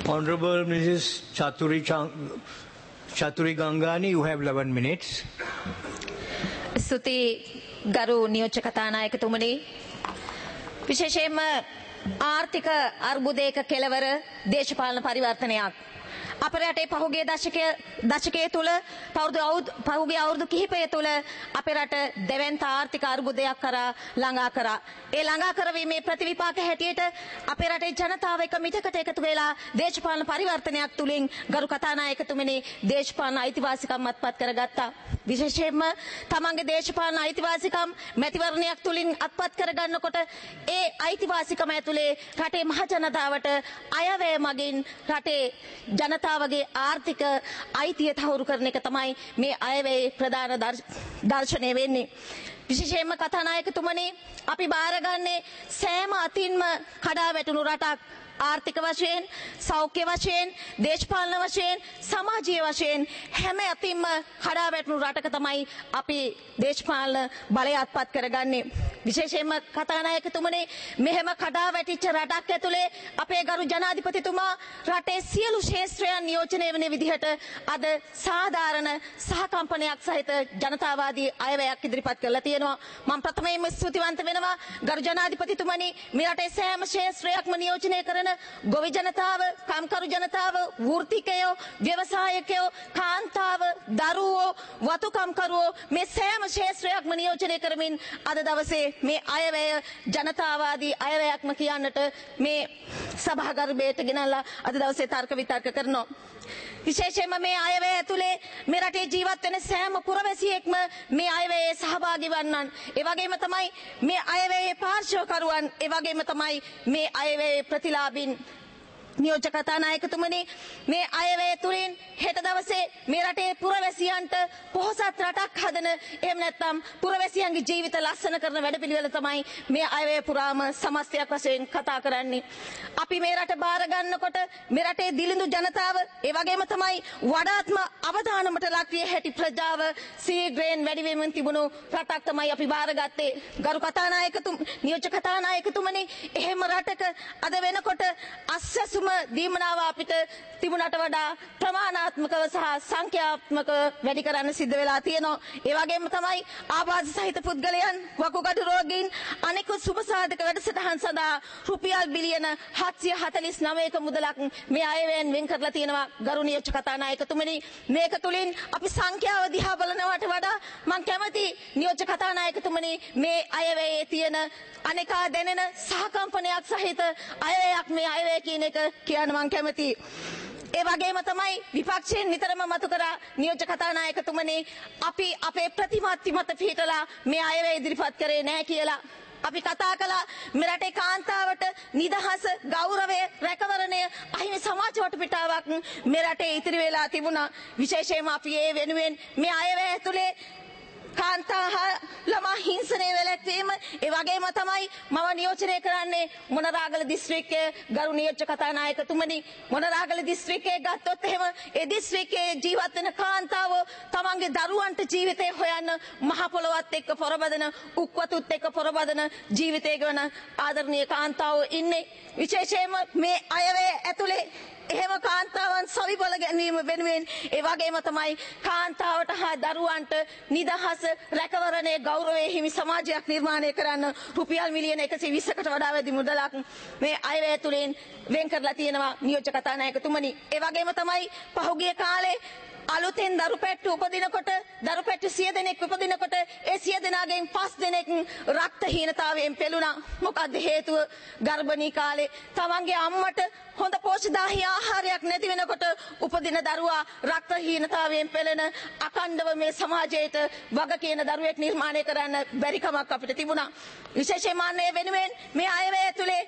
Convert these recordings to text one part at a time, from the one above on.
Honorable Mrs. Chaturi Gangani, you have 11 minutes. ස්තුති ගරු නියෝජ්‍ය කතානායකතුමනි, විශේෂයෙන්ම ආර්ථික අර්බුදයක කෙලවර දේශපාලන පරිවර්තනයක් අපේ රටේ පහුගිය දශකයේ තුල පහුගිය අවුරුදු කිහිපය තුල අපේ රට දෙවැන්ත ආර්ථික අර්බුදයක් කරා ළඟා කරා. ඒ ළඟා කරවීමේ ප්‍රතිවිපාක හැටියට අපේ රටේ ජනතාව එක මිටකට එකතු වෙලා දේශපාලන පරිවර්තනයක් තුලින් ගරු කතානායකතුමනි දේශපාලන අයිතිවාසිකම් අත්පත් කරගත්තා. විශේෂයෙන්ම තමන්ගේ දේශපාලන අයිතිවාසිකම් මැතිවරණයක් තුලින් අත්පත් කරගන්නකොට ඒ අයිතිවාසිකම ඇතුලේ රටේ මහ ජනතාවට අයවැය මගින් රටේ ජනතාවගේ ආර්ථික අයිතිය තහවුරු කරන එක තමයි මේ අයවැයේ ප්‍රධාන දර්ශනය වෙන්නේ. විශේෂයෙන්ම කතානායකතුමනි, අපි බාරගන්නේ සෑම අතින්ම කඩා වැටුණු රටක්. ආර්ථික වශයෙන්, සෞඛ්‍ය වශයෙන්, දේශපාලන වශයෙන්, සමාජීය වශයෙන් හැම අතින්ම කඩා වැටුණු රටක තමයි අපි දේශපාලන බලය අත්පත් කරගන්නේ. විශේෂයෙන්ම කතානායකතුමනි, මෙහෙම කඩා වැටිච්ච රටක් ඇතුලේ අපේ ගරු ජනාධිපතිතුමා රටේ සියලු ශේෂ්ත්‍රයන් නියෝජනය වෙන විදිහට අද සාධාරණ සහකම්පනයක් සහිත ජනතාවාදී අයවැයක් ඉදිරිපත් කරලා තියෙනවා. මම ප්‍රථමයෙන්ම ස්තුතිවන්ත වෙනවා ගරු ජනාධිපතිතුමනි, මේ රටේ සෑම ශේෂ්ත්‍රයක්ම නියෝජනය කරන ගොවි ජනතාව, කම්කරු ජනතාව, වෘත්තිකයෝ, ව්‍යවසායකයෝ, කාන්තාව, දරුවෝ, වතු කම්කරුවෝ මේ සෑම ශේෂ්ත්‍රයක්ම නියෝජනය කරමින් අද දවසේ මේ අයවැය ජනතාවාදී අයවැයක්ම කියන්නට මේ සභාගර්භයට ගෙනල්ලා අද දවසේ තර්ක විතර්ක කරනවා. විශේෂයෙන්ම මේ අයවැය ඇතුලේ මේ රටේ ජීවත් වෙන සෑම පුරවැසියෙක්ම මේ අයවැයේ සහභාගී වන්නන්. ඒ වගේම තමයි මේ අයවැයේ පාර්ශ්වකරුවන්, ඒ වගේම තමයි මේ අයවැයේ ප්‍රතිලාභින්. නියෝජ්‍ය කතානායකතුමනි, මේ අයවැය තුලින් හෙට දවසේ මේ රටේ පුරවැසියන්ට පොහොසත් රටක් හදන, එහෙම නැත්නම් පුරවැසියන්ගේ ජීවිත ලස්සන කරන වැඩපිළිවෙල තමයි මේ අයවැය පුරාම සමස්තයක් වශයෙන් කතා කරන්නේ. අපි මේ රට බාර ගන්නකොට මේ රටේ දිලිඳු ජනතාව, ඒ වගේම තමයි වඩාත්ම අවධානමට ලක් විය හැකි ප්‍රජාව සීග්‍රයෙන් වැඩි වෙමින් තිබුණු රටක් තමයි අපි බාරගත්තේ. ගරු නියෝජ්‍ය කතානායකතුමනි, එහෙම රටක අද වෙනකොට අස්සසුම දීමනාව අපිට තිබුණට වඩා ප්‍රමාණාත්මකව සහ සංඛ්‍යාත්මක වැඩි කරන්න සිද්ධ වෙලා තියෙනවා. ඒ වගේම තමයි ආබාධ සහිත පුද්ගලයන්, වකුගඩු රෝගීන් අනෙකුත් සුබසාධක වැඩසටහන් සඳහා රුපියල් බිලියන 749ක මුදලක් මේ අයවැයෙන් වෙන් කරලා තියෙනවා. ගරු නියෝජ්‍ය කතානායකතුමනි, මේක තුලින් අපි සංඛ්‍යාව දිහා බලනවට වඩා මම කැමති නියෝජ්‍ය කතානායකතුමනි මේ අයවැයේ තියෙන අනේකා දැනෙන සහකම්පනයක් සහිත අයවැයක් මේ අයවැය කියන එක කියන්න මම කැමතියි. ඒ වගේම තමයි විපක්ෂයෙන් නිතරම මතු කරා නියෝජ්‍ය කතානායකතුමනි, අපි අපේ ප්‍රතිමත්ති මත පිහිටලා මේ අයවැය ඉදිරිපත් කරේ නැහැ කියලා. අපි කතා කළා මේ රටේ කාන්තාවට නිදහස, ගෞරවය, රැකවරණය අහිමි සමාජ වටපිටාවක් මේ රටේ ඉතිරි වෙලා තිබුණා. විශේෂයෙන්ම අපි ඒ වෙනුවෙන් මේ අයවැය ඇතුලේ කාන්තා ළමා හිංසනය වැළැක්වීම, ඒ වගේම තමයි මම නියෝජනය කරන්නේ මොනරාගල දිස්ත්‍රික්කයේ ගරු නියෝජ්‍ය කතානායකතුමනි. මොනරාගල දිස්ත්‍රික්කයේ ගත්තොත් එහෙම ඒ දිස්ත්‍රික්කයේ ජීවත් වෙන කාන්තාවෝ තමන්ගේ දරුවන්ට ජීවිතය හොයන්න මහ පොළොවත් එක්ක පොරබදන, උක්වතුත් එක්ක පොරබදන ජීවිතය ගෙවන ආදරණීය කාන්තාවෝ ඉන්නේ. විශේෂයෙන්ම මේ අයවැය ඇතුලේ එහෙම කාන්තාවන් සවිබල ගැනීම වෙනුවෙන්, ඒ වගේම තමයි කාන්තාවට හා දරුවන්ට නිදහස, රැකවරණය, ගෞරවය හිමි සමාජයක් නිර්මාණය කරන්න රුපියල් මිලියන 120කට වඩා වැඩි මුදලක් මේ අයවැය තුලින් වෙන් කරලා තියෙනවා නියෝජ්‍ය කතානායකතුමනි. ඒ වගේම තමයි පහුගිය කාලේ අලුතෙන් දරු පැට්ටු උපදිනකොට, දරු පැට්ටු 100 දෙනෙක් උපදිනකොට ඒ 100 දෙනාගෙන් 5 දෙනෙක් රක්තහීනතාවයෙන් පෙළුණා. මොකද හේතුව? ගර්භණී කාලේ තමන්ගේ අම්මට හොඳ පෝෂ්‍යදායී ආහාරයක් නැති වෙනකොට උපදින දරුවා රක්තහීනතාවයෙන් පෙළෙන අකණ්ඩව මේ සමාජයට වග කියන දරුවෙක් නිර්මාණය කරන්න බැරි කමක් අපිට තිබුණා. විශේෂයෙන්ම මේ වෙනුවෙන් මේ අයවැය ඇතුලේ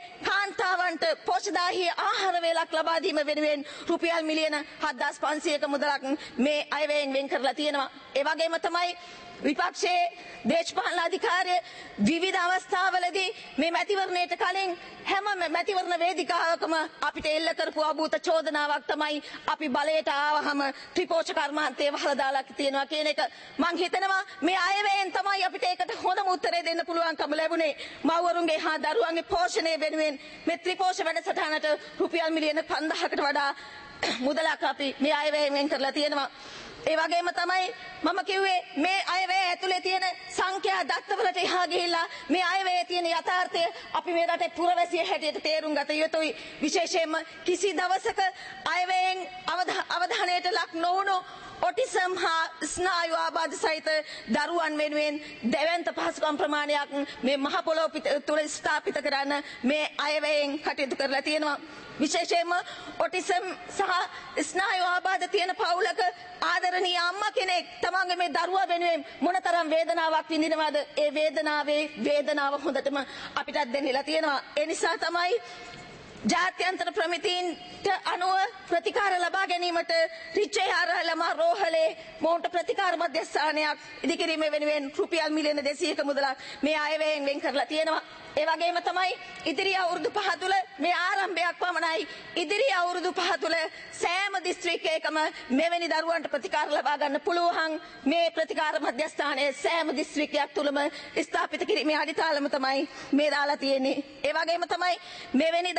කාන්තාවන්ට පෝෂ්‍යදායී ආහාර වේලක් ලබා දීම වෙනුවෙන් රුපියල් මිලියන 7500ක මුදලක් මේ අයවැයෙන් වෙන් කරලා තියෙනවා. ඒ වගේම තමයි විපක්ෂයේ දේශපාලන අධිකාරිය විවිධ අවස්ථාවලදී මේ මැතිවරණයට කලින් හැම මැතිවරණ වේදිකාවකම අපිට එල්ල කරපු අභූත චෝදනාවක් තමයි අපි බලයට ආවහම ත්‍රිපෝෂ කර්මාන්තයේ වහලා දාලා තියෙනවා කියන එක. මං හිතනවා මේ අයවැයෙන් තමයි අපිට ඒකට හොඳම උත්තරේ දෙන්න පුළුවන්කම ලැබුණේ. මව්වරුන්ගේ හා දරුවන්ගේ පෝෂණය වෙනුවෙන් මේ ත්‍රිපෝෂ වැඩසටහනට රුපියල් මිලියන 5000කට වඩා මුදලක් අපි මේ අයවැයෙන් වෙන් කරලා තියෙනවා. ඒ වගේම තමයි මම කිව්වේ මේ අයවැය ඇතුලේ තියෙන සංඛ්‍යා දත්තවලට එහා ගිහිල්ලා මේ අයවැයේ තියෙන යථාර්ථය අපි මේ රටේ පුරවැසිය හැටියට තේරුම් ගත යුතුයි. විශේෂයෙන්ම කිසි දවසක අයවැයෙන් අවධානයට ලක් නොවුණු ඔටිසම් හා ස්නායු ආබාධ සහිත දරුවන් වෙනුවෙන් දෙවන්ත පහසුකම් ප්‍රමාණයක් මේ මහ පොළොව තුළ ස්ථාපිත කරන්න මේ අයවැයෙන් කටයුතු කරලා තියෙනවා. විශේෂයෙන්ම ඔටිසම් සහ ස්නායු ආබාධ තියෙන පවුලක ආදරණීය අම්මා කෙනෙක් තමන්ගේ මේ දරුවා වෙනුවෙන් මොනතරම් වේදනාවක් විඳිනවද? ඒ වේදනාව හොඳටම අපිටත් දෙන්නලා තියෙනවා. ඒ නිසා තමයි ජාත්‍යන්තර ප්‍රමිතීන්ට අනුව ප්‍රතිකාර ලබා ගැනීමට රිචේ ආරලම රෝහලේ මොවුන්ට ප්‍රතිකාර මධ්‍යස්ථානයක් ඉදිකිරීම වෙනුවෙන් රුපියල් මිලියන 200ක මුදලක් මේ අයවැයෙන් වෙන් කරලා තියෙනවා. ඒ වගේම තමයි ඉදිරි අවුරුදු 5 තුල මේ ආරම්භයක් පමණයි. ඉදිරි අවුරුදු 5 තුල සෑම දිස්ත්‍රික්කයකම මෙවැනි දරුවන්ට ප්‍රතිකාර ලබා ගන්න පුළුවන් මේ ප්‍රතිකාර මධ්‍යස්ථානයේ සෑම දිස්ත්‍රික්කයක් තුලම ස්ථාපිත කිරීමේ අදිතාලම තමයි මේ දාලා තියෙන්නේ. ඒ වගේම තමයි මෙවැනි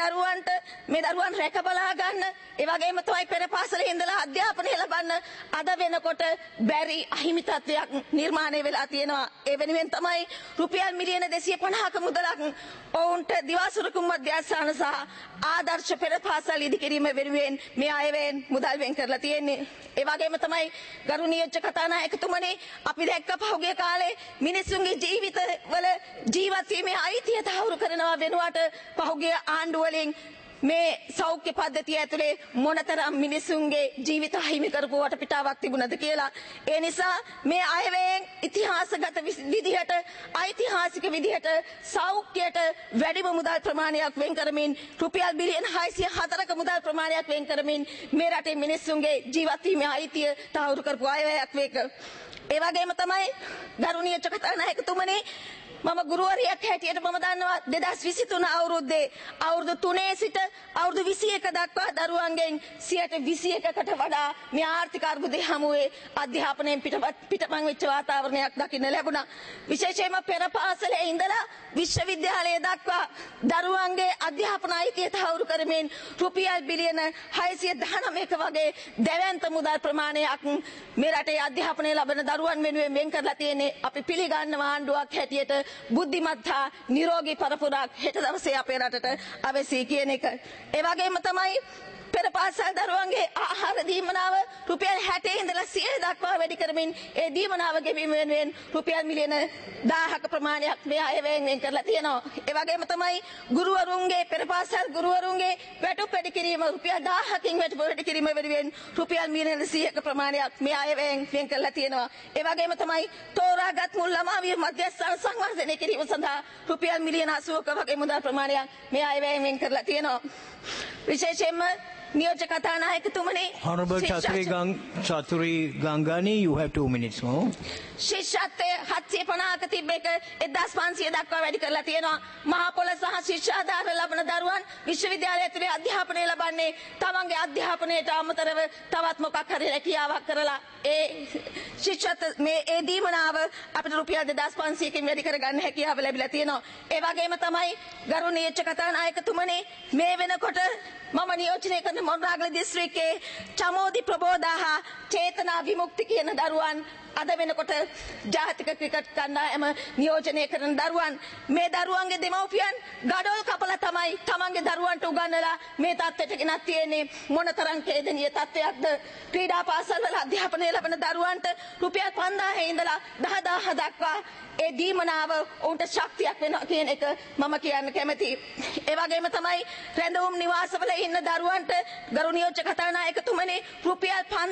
මේ දරුවන් රැක බලා ගන්න, ඒ වගේම තමයි පෙර පාසලේ ඉඳලා අධ්‍යාපනය ලබන්න අද වෙනකොට බැරි අහිමි තත්ත්වයක් නිර්මාණය වෙලා තියෙනවා. ඒ වෙනුවෙන් තමයි රුපියල් මිලියන 250ක මුදලක් ඔවුන්ට දිවාසුරුකුම් මධ්‍යස්ථාන සහ ආදර්ශ පෙර පාසල් ඉදිකිරීම වෙනුවෙන් මේ අයවැයෙන් මුදල් වෙන් කරලා තියෙන්නේ. ඒ වගේම තමයි ගරු නියෝජ්‍ය කතානායකතුමනි, අපි දැක්ක පහුගිය කාලේ මිනිසුන්ගේ ජීවිතවල ජීවත් වීමේ අයිතිය තහවුරු කරනවා වෙනුවට පහුගිය ආණ්ඩුවලින් මේ සෞඛ්‍ය පද්ධතිය ඇතුලේ මොනතරම් මිනිසුන්ගේ ජීවිත හිමි කරපු වටපිටාවක් තිබුණද කියලා. ඒ නිසා මේ අයවැයෙන් ඉතිහාසගත විදිහට ඓතිහාසික විදිහට සෞඛ්‍යයට වැඩිම මුදල් ප්‍රමාණයක් වෙන් කරමින් රුපියල් බිලියන 604ක මුදල් ප්‍රමාණයක් වෙන් කරමින් මේ රටේ මිනිසුන්ගේ ජීවත් වීමේ අයිතිය තහවුරු කරපු අයවැයක් මේක. ඒ වගේම තමයි ගරුණීය කතානායකතුමනි, මම ගුරුවරියක් හැටියට මම දන්නවා 2023 අවුරුද්දේ අවුරුදු 3 සිට අවුරුදු 21 දක්වා දරුවන්ගෙන් 21%කට වඩා මේ ආර්ථික අර්බුදය හමුවේ අධ්‍යාපනයෙන් පිටපන් වෙච්ච වාතාවරණයක් දකින්න ලැබුණා. විශේෂයෙන්ම පෙර පාසලේ ඉඳලා විශ්වවිද්‍යාලය දක්වා දරුවන්ගේ අධ්‍යාපන අයිතිය තහවුරු කරමින් රුපියල් බිලියන 619ක වගේ දැවැන්ත මුදල් ප්‍රමාණයක් මේ රටේ අධ්‍යාපනය ලබන දරුවන් වෙනුවෙන් වෙන් කරලා තියෙන්නේ. අපි පිළිගන්නවා ආණ්ඩුවක් හැටියට බුද්ධිමත් හා නිරෝගී පරපුරක් හෙට දවසේ අපේ රටට අවශ්‍යයි කියන එක. ඒ වගේම තමයි පෙර පාසල් දරුවන්ගේ ආහාර දීමනාව රුපියල් 60 ඉඳලා 100 දක්වා වැඩි කරමින් ඒ දීමනාව ගෙවීම වෙනුවෙන් රුපියල් මිලියන 1000ක ප්‍රමාණයක් මේ අයවැයෙන් වෙන් කරලා තියෙනවා. ඒ වගේම තමයි ගුරුවරුන්ගේ පෙර පාසල් ගුරුවරුන්ගේ වැටුප් වැඩි කිරීම රුපියල් 1000කින් වැටුප් වැඩි කිරීම වෙනුවෙන් රුපියල් මිලියන 100ක ප්‍රමාණයක් මේ අයවැයෙන් වෙන් කරලා තියෙනවා. ඒ වගේම තමයි තෝරාගත් මුල් ළමාවිය මධ්‍යස්ථාන සංවර්ධනය කිරීම සඳහා රුපියල් මිලියන 80ක වගේ මුදල් ප්‍රමාණයක් මේ අයවැයෙන් වෙන් කරලා තියෙනවා. විශේෂයෙන්ම නියෝජ්‍ය කතානායකතුමනි, Honorable Chaturi Gangani, you have 2 minutes more. ශිෂ්‍යත්වය 750ක තිබ්බ එක 1500 දක්වා වැඩි කරලා තියෙනවා. මහා පොළ සහ ශිෂ්‍යාධාර ලබන දරුවන් විශ්වවිද්‍යාලය ඇතුලේ අධ්‍යාපනය ලබන්නේ තමන්ගේ අධ්‍යාපනයට අමතරව තවත් මොකක් හරි රැකියාවක් කරලා ඒ ශිෂ්‍යත්ව මේ ඒ දීමනාව අපිට රුපියල් 2500කින් වැඩි කරගන්න හැකියාව ලැබිලා තියෙනවා. ඒ වගේම තමයි ගරුණීය කතානායකතුමනි, මේ වෙනකොට මම නියෝජනය කරන මොණරාගල දිස්ත්‍රික්කයේ චමෝදි ප්‍රබෝධා චේතනා විමුක්ති කියන දරුවන් අද වෙනකොට ජාතික ක්‍රිකට් කණ්ඩායම නියෝජනය කරන දරුවන්. මේ දරුවන්ගේ දෙමව්පියන් ගඩොල් කපලා තමයි තමන්ගේ දරුවන්ට උගන්වලා මේ තත්ත්වයට ගෙනත් තියෙන්නේ. මොනතරම් ඛේදනීය තත්ත්වයක්ද. ක්‍රීඩා පාසල් වල අධ්‍යාපනය ලබන දරුවන්ට රුපියල් 5000 ඉඳලා 10000 දක්වා ඒ දීමනාව උන්ට ශක්තියක් වෙනවා කියන එක මම කියන්න කැමතියි. ඒ වගේම තමයි රැඳවුම් නිවාසවල ඉන්න දරුවන්ට ගරු නියෝජ්‍ය කතානායකතුමනි රුපියල් 5000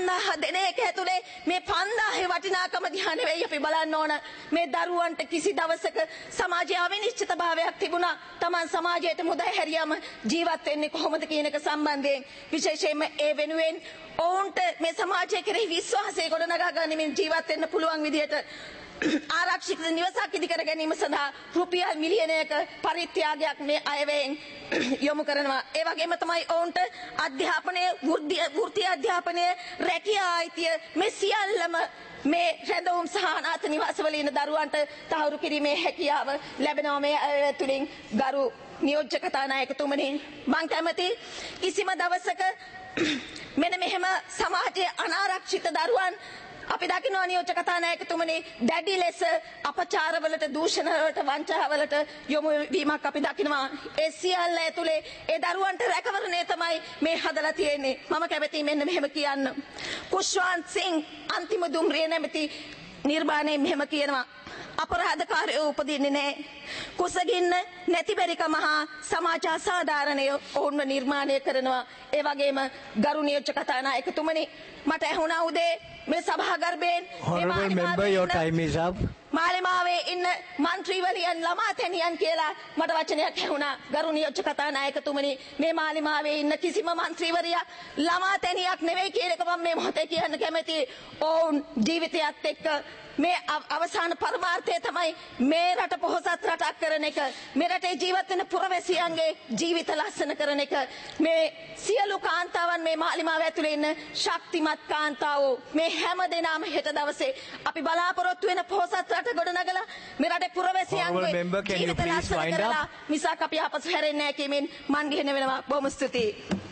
දෙන එක ඇතුලේ මේ 5000 වටිනාකම දිහා නෙවෙයි අපි බලන්න ඕන. මේ දරුවන්ට කිසි දවසක සමාජයේ අවිනිශ්චිතභාවයක් තිබුණා. Taman සමාජයට මුදා හැරියම ජීවත් වෙන්නේ කොහොමද කියන එක සම්බන්ධයෙන් විශේෂයෙන්ම ඒ වෙනුවෙන් ඔවුන්ට මේ සමාජය කෙරෙහි විශ්වාසය ගොඩනගා ගනිමින් ජීවත් වෙන්න පුළුවන් විදිහට ආරක්ෂිත නිවසක් ඉදි කර ගැනීම සඳහා රුපියල් මිලියනයක පරිත්‍යාගයක් මේ අයවැයෙන් යොමු කරනවා. ඒ වගේම තමයි ඔවුන්ට අධ්‍යාපනය වෘත්තීය අධ්‍යාපනය රැකියා අයිතිය මේ සියල්ලම මේ රැඳවුම් සහ අනාථ නිවාසවල ඉන්න දරුවන්ට තහවුරු කිරීමේ හැකියාව ලැබෙනවා මේ අය තුළින්. ගරු නියෝජ්‍ය කතානායකතුමනි, මම කැමති කිසිම දවසක මෙන්න මෙහෙම සමාජයේ අනාරක්ෂිත දරුවන් අපි දකිනවා නියෝජ්‍ය කතානායකතුමනි දැඩි ලෙස අපචාරවලට දූෂණවලට වංචාවලට යොමු වීමක් අපි දකිනවා. ඒ සියල්ල ඇතුලේ ඒ දරුවන්ට රැකවරණය තමයි මේ හදලා තියෙන්නේ. මම කැමතියි මෙන්න මෙහෙම කියන්න. කුෂ්වන්ත් සිං අන්තිම දුම්රිය නැමැති නිර්මාණයේ මෙහෙම කියනවා. අපරාධකාරයෝ උපදින්නේ නැහැ. කුසගින්න නැතිබරිකම හා සමාජ අසාධාරණය ඔවුන්ව නිර්මාණය කරනවා. ඒ වගේම ගරු නියෝජ්‍ය කතානායකතුමනි, මට ඇහුණා උදේ මේ සභාගර්භයෙන් Honorable member, your time is up. මාලිමාවේ ඉන්න മന്ത്രിවලියන් ළමා තැනියන් කියලා මට වචනයක් ඇහුණා. ගරු නියෝජ්‍ය කතානායකතුමනි, මේ මාලිමාවේ ඉන්න කිසිම മന്ത്രിවරියක් ළමා තැනියක් නෙවෙයි කියන එක මම මේ මොහොතේ කියන්න කැමතියි. ඔවුන් ජීවිතයත් එක්ක මේ අවසාන පරමාර්ථය තමයි මේ රට පොහොසත් රටක් කරන එක. මේ රටේ ජීවත් වෙන පුරවැසියන්ගේ ජීවිත ලස්සන කරන එක. මේ සියලු කාන්තාවන් මේ මාලිමාව ඇතුලේ ඉන්න ශක්තිමත් කාන්තාවෝ මේ හැම දෙනාම හෙට දවසේ අපි බලාපොරොත්තු වෙන පොහොසත් රට ගොඩනගලා මේ රටේ පුරවැසියන්ගේ ජීවිත ලස්සන කරලා මිසක් අපි අපසු හැරෙන්නේ නැහැ කියමින් මන් ගෙහෙන වෙනවා. බොහොම ස්තුතියි.